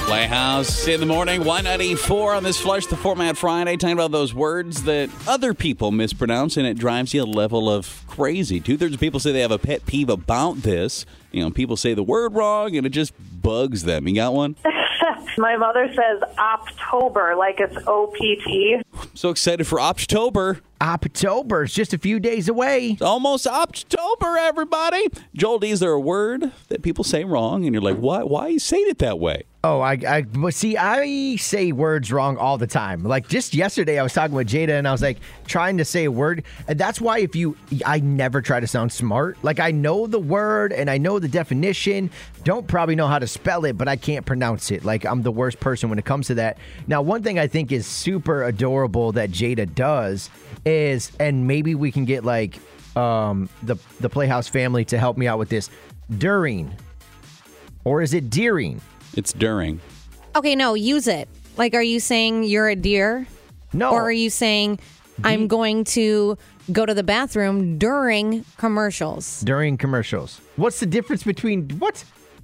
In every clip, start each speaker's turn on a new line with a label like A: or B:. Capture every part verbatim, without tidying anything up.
A: Playhouse in the morning, one ninety-four on this Flush the Format Friday, talking about those words that other people mispronounce, and it drives you a level of crazy. Two-thirds of people say they have a pet peeve about this. You know, people say the word wrong, and it just bugs them. You got one?
B: My mother says Optober, like it's O P T.
A: So excited for Optober.
C: Optober is just a few days away.
A: It's almost Optober, everybody. Joel D, is there a word that people say wrong, and you're like, why, why are you saying it that way?
C: Oh, I, I, but see, I say words wrong all the time. Like just yesterday, I was talking with Jada, and I was like trying to say a word, and that's why if you, I never try to sound smart. Like I know the word and I know the definition. Don't probably know how to spell it, but I can't pronounce it. Like I'm the worst person when it comes to that. Now, one thing I think is super adorable that Jada does is, and maybe we can get like um, the the Playhouse family to help me out with this. During, or is it deering?
A: It's during.
D: Okay, no, use it. Like, are you saying you're a deer?
C: No.
D: Or are you saying I'm going to go to the bathroom during commercials?
C: During commercials. What's the difference between what?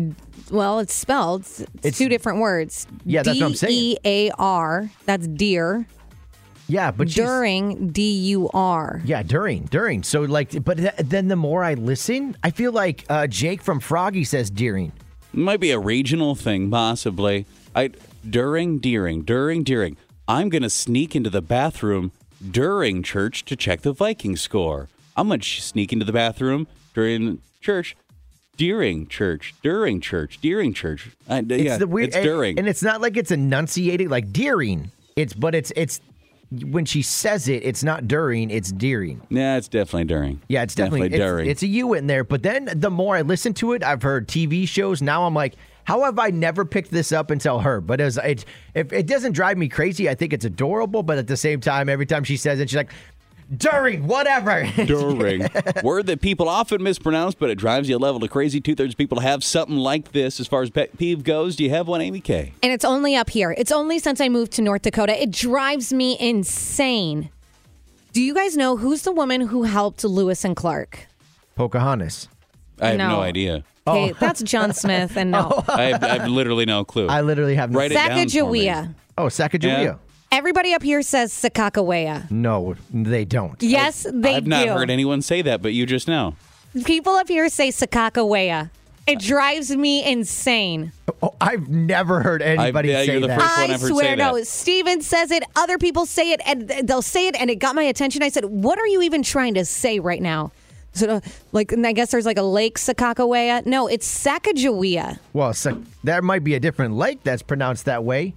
D: Well, it's spelled. It's,
C: It's-
D: two different words.
C: Yeah, that's what I'm saying.
D: D E A R. That's deer.
C: Yeah, but she's-
D: During, D U R.
C: Yeah, during, during. So like, but th- then the more I listen, I feel like uh, Jake from Froggy says deering.
A: It might be a regional thing, possibly. I during, during, during, during. I'm going to sneak into the bathroom during church to check the Viking score. I'm going to sneak into the bathroom during church, during church, during church, during church. I,
C: It's
A: yeah,
C: the weird,
A: it's
C: and-
A: during.
C: and it's not like it's enunciated like deering. It's but it's it's when she says it, it's not during, it's deering.
A: yeah, it's definitely during.
C: Yeah, it's definitely,
A: definitely
C: it's,
A: during.
C: it's a U in there. But then the more I listen to it, I've heard T V shows. Now I'm like, how have I never picked this up until her? But as it, if it doesn't drive me crazy, I think it's adorable. But at the same time, every time she says it, she's like, during, whatever.
A: During. Word that people often mispronounce, but it drives you a level of crazy. Two-thirds of people have something like this as far as pet peeve goes. Do you have one, Amy K?
D: And it's only up here. It's only since I moved to North Dakota. It drives me insane. Do you guys know who's the woman who helped Lewis and Clark?
C: Pocahontas.
A: I have no,
D: No.
A: idea.
D: Okay, that's John Smith, and no.
A: I, have, I have literally no clue.
C: I literally have no.
A: Write it down for me.
D: Sacagawea.
C: Oh, Sacagawea.
A: Yeah.
D: Everybody up here says Sakakawea.
C: No, they don't.
D: Yes, they
A: I've not
D: do.
A: heard anyone say that, but you just know.
D: People up here say Sakakawea. It drives me insane.
C: Oh, I've never heard anybody
A: yeah,
C: say
A: you're the
C: that.
A: first one
D: I
A: I've heard
D: swear,
A: say
D: no.
A: that.
D: Steven says it. Other people say it, and they'll say it, and it got my attention. I said, "What are you even trying to say right now?" So, uh, like, and I guess there's like a lake, Sakakawea. No, it's Sacagawea.
C: Well, Sac- there might be a different lake that's pronounced that way.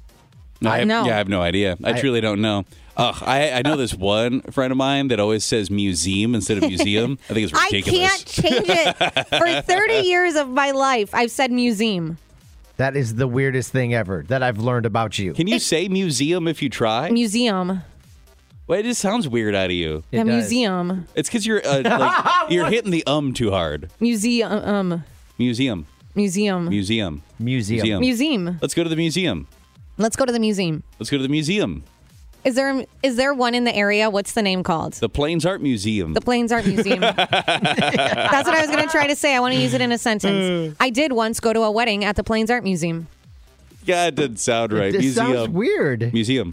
A: No, I have,
D: know.
A: Yeah, I have no idea. I,
C: I-
A: truly don't know. Ugh, I, I know this one friend of mine that always says museum instead of museum. I think it's
D: I
A: ridiculous.
D: can't change it. For thirty years of my life, I've said museum.
C: That is the weirdest thing ever that I've learned about you.
A: Can you say museum if you try?
D: Museum.
A: Well, it just sounds weird out of you.
C: It
D: A
C: does.
D: museum.
A: It's because you're uh, like, you're hitting the um too hard.
D: Museum. Um.
A: Museum,
D: Museum.
A: museum,
C: Museum.
D: Museum.
A: Let's go to the museum.
D: Let's go to the museum.
A: Let's go to the museum.
D: Is there is there one in the area? What's the name called?
A: The Plains Art Museum.
D: The Plains Art Museum. That's what I was going to try to say. I want to use it in a sentence. I did once go to a wedding at the Plains Art Museum.
A: yeah, it didn't sound right.
C: This
A: museum.
C: sounds weird.
A: Museum.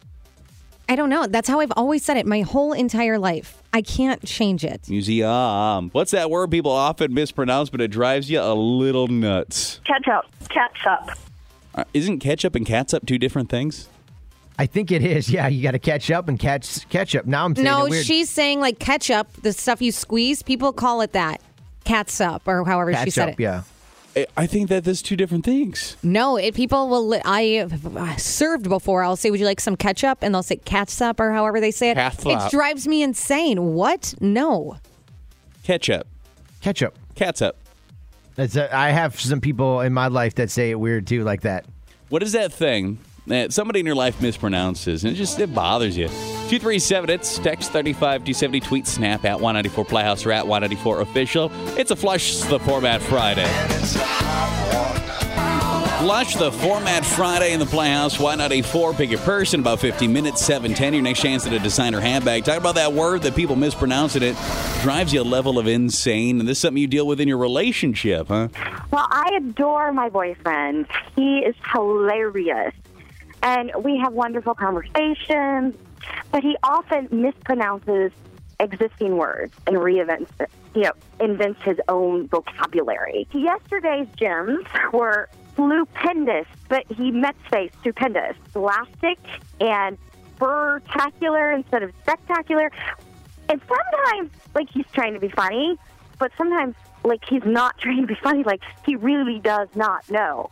D: I don't know. That's how I've always said it my whole entire life. I can't change it.
A: Museum. What's that word people often mispronounce, but it drives you a little nuts?
B: Ketchup. Ketchup.
A: Uh, isn't ketchup and catsup two different things?
C: I think it is. Yeah, you got to catch up and catch catch up. Now I'm saying
D: No,
C: it weird.
D: she's saying like ketchup, the stuff you squeeze. People call it that. Catsup or however
C: catch
D: she said
C: up.
D: it.
C: Yeah.
A: I- I think that there's two different things.
D: No, it people will. Li- I have uh, served before. I'll say, "Would you like some ketchup?" And they'll say catsup or however they say it.
A: Catsup.
D: It drives me insane. What? No.
A: Ketchup.
C: Ketchup.
A: Catsup.
C: It's a, I have some people in my life that say it weird too, like that.
A: What is that thing that somebody in your life mispronounces and it just it bothers you? two three seven, it's text thirty-five two seventy, tweet snap at one ninety-four Playhouse or at one ninety-four official. It's a Flush the Format Friday. Lush, the Format Friday in the Playhouse. Why not a four? Pick your person. About fifteen minutes, seven ten. Your next chance at a designer handbag. Talk about that word that people mispronounce and it drives you a level of insane. And this is something you deal with in your relationship, huh?
E: Well, I adore my boyfriend. He is hilarious. And we have wonderful conversations. But he often mispronounces existing words and reinvents, you know, invents his own vocabulary. Yesterday's gems were stupendous, but he meant to say stupendous. Elastic and spectacular instead of spectacular. And sometimes, like, he's trying to be funny, but sometimes, like, he's not trying to be funny. Like, he really does not know.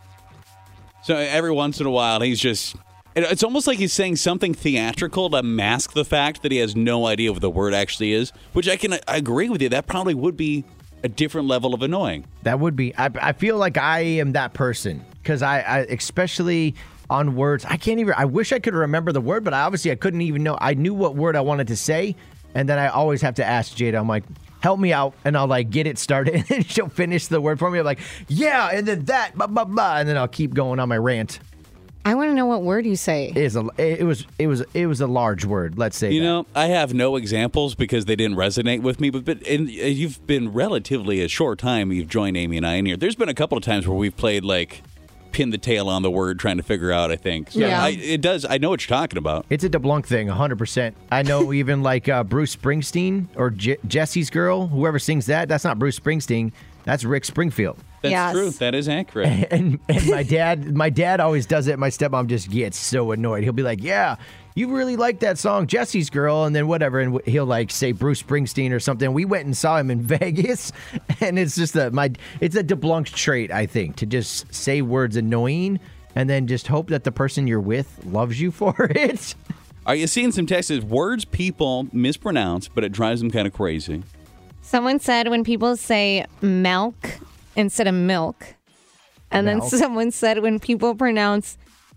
A: So every once in a while, he's just... It's almost like he's saying something theatrical to mask the fact that he has no idea what the word actually is, which I can I agree with you. That probably would be a different level of annoying.
C: That would be. I, I feel like I am that person because I, I, especially on words, I can't even, I wish I could remember the word, but I obviously I couldn't even know. I knew what word I wanted to say, and then I always have to ask Jada, I'm like, help me out, and I'll like get it started, and she'll finish the word for me. I'm like, yeah, and then that, blah, blah, blah, and then I'll keep going on my rant.
D: I want to know what word you say.
C: It, is a, it was it was it was a large word. Let's say
A: you
C: that.
A: know I have no examples because they didn't resonate with me. But but and you've been relatively a short time. You've joined Amy and I in here. There's been a couple of times where we've played like pin the tail on the word, trying to figure out. I think. So
D: Yeah.
A: I, it does. I know what you're talking about.
C: It's a DeBlanc thing, one hundred percent. I know even like uh, Bruce Springsteen or Je- Jesse's Girl, whoever sings that, that's not Bruce Springsteen. That's Rick Springfield.
A: That's
D: Yes.
A: true. That is accurate.
C: And and my dad, my dad always does it. My stepmom just gets so annoyed. He'll be like, "Yeah, you really like that song, Jesse's Girl," and then whatever, and he'll like say Bruce Springsteen or something. We went and saw him in Vegas, and it's just a my it's a DeBlanc trait, I think, to just say words annoying and then just hope that the person you're with loves you for it.
A: Are you seeing some texts? Words people mispronounce, but it drives them kind of crazy.
D: Someone said when people say milk instead of milk. And
C: Milk.
D: then someone said when people pronounce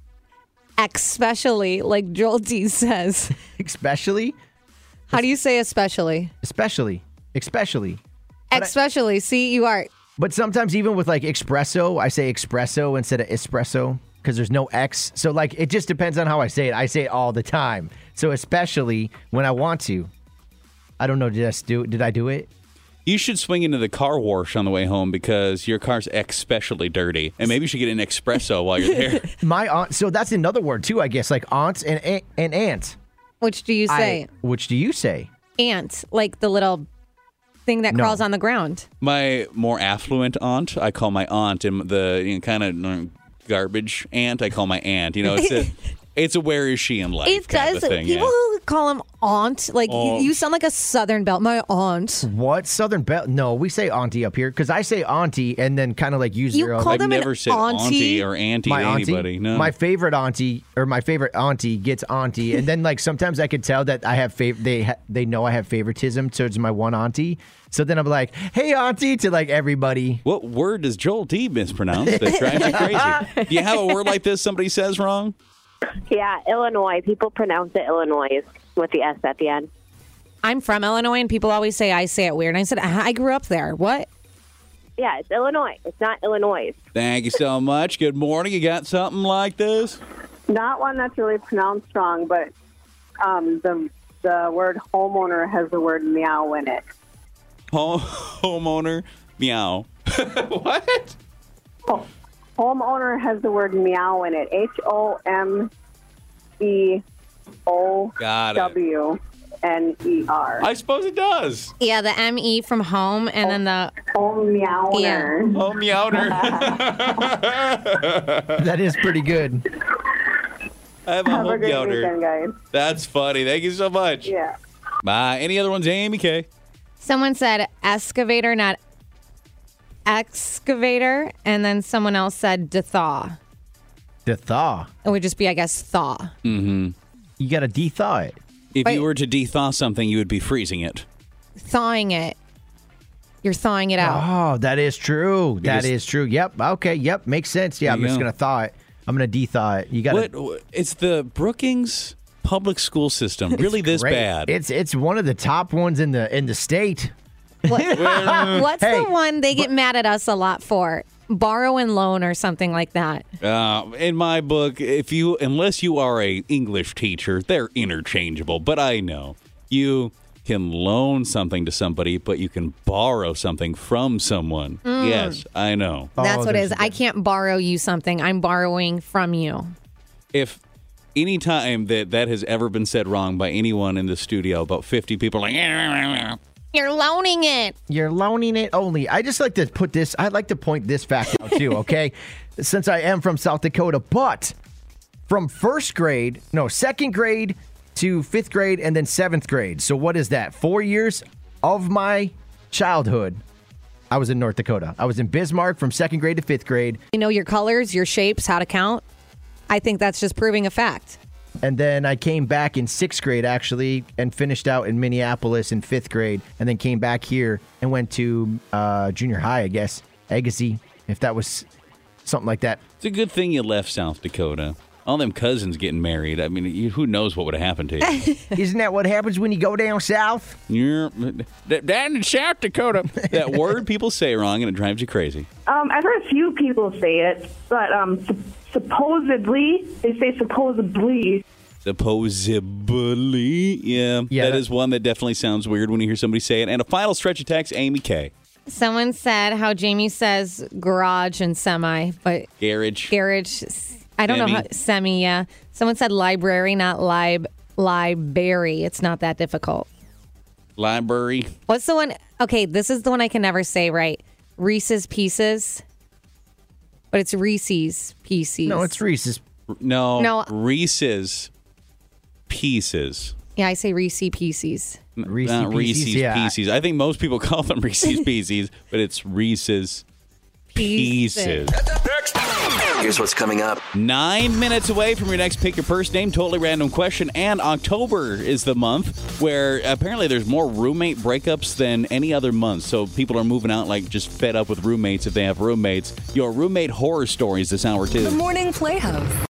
D: especially, like Joel D says.
C: Especially,
D: How do you say especially?
C: especially, especially. But I-
D: Especially. See, you are.
C: But sometimes even with like espresso, I say espresso instead of espresso because there's no X. So like it just depends on how I say it. I say it all the time. So especially when I want to. I don't know. Did I do? Did I do it?
A: You should swing into the car wash on the way home because your car's especially dirty. And maybe you should get an espresso while you're there.
C: My aunt. So that's another word too, I guess. Like aunts and aunt, and aunt.
D: Which do you say?
C: I- which do you say?
D: Ant, like the little thing that
C: No.
D: crawls on the ground.
A: My more affluent aunt, I call my aunt, and the you know, kind of garbage aunt, I call my aunt. You know, it's a, it's a where is she in life
D: It
A: kind
D: does.
A: of a thing.
D: People
A: yeah.
D: who call them aunt, like you-
A: Aunt.
D: you sound like a Southern belle. My aunt.
C: What Southern Belle? No, we say auntie up here because I say auntie and then kind of like use
D: You
C: their own.
D: call
A: I've
D: them an
A: never said
D: auntie?
A: auntie or auntie
C: my
A: to
C: auntie,
A: anybody. No.
C: my favorite auntie or my favorite auntie gets auntie, and then like sometimes I could tell that I have fav- they ha- they know I have favoritism towards my one auntie. So then I'm like, "Hey auntie" to like everybody.
A: What word does Joel D mispronounce that drives you crazy? Do you have a word like this somebody says wrong?
E: Yeah, Illinois. People pronounce it Illinois with the S at the end.
D: I'm from Illinois, and people always say I say it weird. And I said, I grew up there. What?
E: Yeah, it's Illinois. It's not Illinois.
A: Thank you so much. Good morning. You got something like this?
F: Not one that's really pronounced wrong, but um, the the word homeowner has the word meow in it.
A: Home, homeowner, meow. What?
F: Oh, homeowner has the word meow in it. H O M E O
A: Got it.
F: W N E R.
A: I suppose it does.
D: Yeah, the M E from home, and then the
F: Home meowner.
A: Oh, meowner.
C: That is pretty good.
A: I have a
F: Have a
A: home
F: great
A: meowner.
F: weekend, guys.
A: That's funny. Thank you so much.
F: Yeah.
A: Bye. Any other ones, Amy K?
D: someone said excavator, not excavator, and then someone else said dethaw.
C: The thaw.
D: It would just be, I guess, thaw.
A: Mm-hmm.
C: You got to de-thaw it.
A: If
D: Wait.
A: you were to de-thaw something, you would be freezing it.
D: Thawing it. You're thawing it out.
C: Oh, that is true. That
A: Because-
C: is true. Yep. Okay. Yep. Makes sense. Yeah.
A: There
C: I'm
A: you
C: just
A: go.
C: gonna thaw it. I'm gonna de-thaw it. You got
A: What?
C: to.
A: It's the Brookings public school system. Really this bad?
C: It's it's one of the top ones in the in the state.
D: What- What's
C: Hey,
D: the one they get mad at us a lot for? borrow and loan or something like that.
A: Uh, in my book, if you unless you are a English teacher, they're interchangeable. But I know you can loan something to somebody, but you can borrow something from someone.
D: Mm.
A: Yes, I know.
D: That's
C: Oh,
D: what it
C: there's
D: is.
C: a
D: I can't borrow you something. I'm borrowing from you.
A: If any time that that has ever been said wrong by anyone in the studio, about fifty people are like,
D: You're loaning it.
C: You're loaning it only. I just like to put this, I'd like to point this fact out too, okay? Since I am from South Dakota, but from first grade, no, second grade to fifth grade and then seventh grade. So what is that? Four years of my childhood, I was in North Dakota. I was in Bismarck from second grade to fifth grade.
D: You know your colors, your shapes, how to count. I think that's just proving a fact.
C: And then I came back in sixth grade, actually, and finished out in Minneapolis in fifth grade. And then came back here and went to uh, junior high, I guess. Agassiz, if that was something like that.
A: it's a good thing you left South Dakota. All them cousins getting married. I mean, you, who knows what would have happened to you?
C: Isn't that what happens when you go down south?
A: You're down in South Dakota. That word people say wrong, and it drives you crazy.
B: Um, I've heard a few people say it, but um, sup- supposedly, they say supposedly.
A: Supposedly, yeah,
C: Yeah,
A: that
C: that-
A: is one that definitely sounds weird when you hear somebody say it. And a final stretch of text, Amy K.
D: Someone said how Jamie says garage and semi, but
A: Garage.
D: garage, I don't know
A: Semi.
D: how, semi, yeah. Someone said library, not lib, library. It's not that difficult.
A: Library.
D: What's the one? Okay, this is the one I can never say right. Reese's Pieces. But it's Reese's Pieces.
C: No, it's Reese's.
A: No,
D: No.
A: Reese's Pieces.
D: Yeah, I say Reese Pieces.
C: Reese's
A: Not
C: Pieces,
A: Reese's
C: yeah.
A: Pieces. I think most people call them Reese's Pieces, but it's Reese's Pieces.
G: Here's what's coming up.
A: Nine minutes away from your next Pick Your First Name, totally random question. And October is the month where apparently there's more roommate breakups than any other month. So people are moving out like just fed up with roommates if they have roommates. Your roommate horror stories this hour, too.
H: Morning Playhouse.